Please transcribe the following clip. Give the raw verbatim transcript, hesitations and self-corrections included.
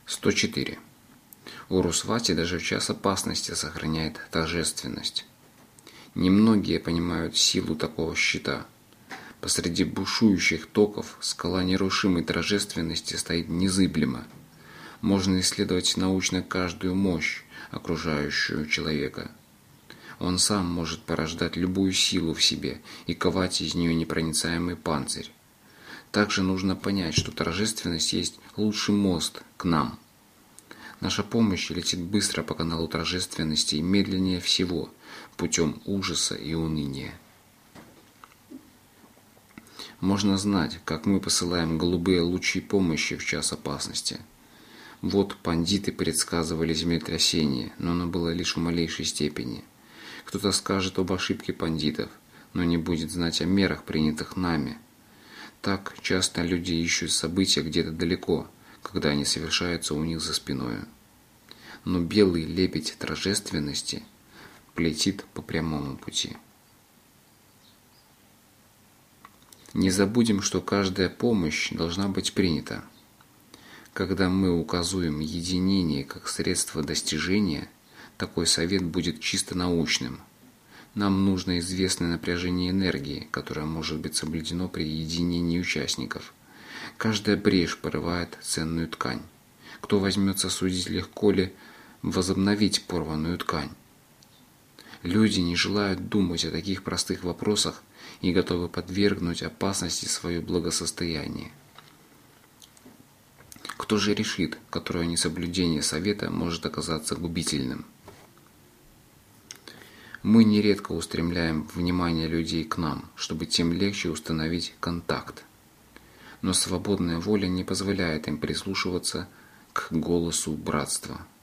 сто четыре. Урусвати даже в час опасности сохраняет торжественность. Немногие понимают силу такого щита. Посреди бушующих токов скала нерушимой торжественности стоит незыблемо. Можно исследовать научно каждую мощь, окружающую человека. Он сам может порождать любую силу в себе и ковать из нее непроницаемый панцирь. Также нужно понять, что торжественность есть лучший мост к нам. Наша помощь летит быстро по каналу торжественности и медленнее всего, путем ужаса и уныния. Можно знать, как мы посылаем голубые лучи помощи в час опасности. Вот пандиты предсказывали землетрясение, но оно было лишь в малейшей степени. Кто-то скажет об ошибке пандитов, но не будет знать о мерах, принятых нами. Так часто люди ищут события где-то далеко, когда они совершаются у них за спиною. Но белый лебедь торжественности летит по прямому пути. Не забудем, что каждая помощь должна быть принята. Когда мы указуем единение как средство достижения, такой совет будет чисто научным. Нам нужно известное напряжение энергии, которое может быть соблюдено при единении участников. Каждая брешь порывает ценную ткань. Кто возьмется судить, легко ли возобновить порванную ткань? Люди не желают думать о таких простых вопросах и готовы подвергнуть опасности свое благосостояние. Кто же решит, которое несоблюдение совета может оказаться губительным? Мы нередко устремляем внимание людей к нам, чтобы тем легче установить контакт. Но свободная воля не позволяет им прислушиваться к голосу братства.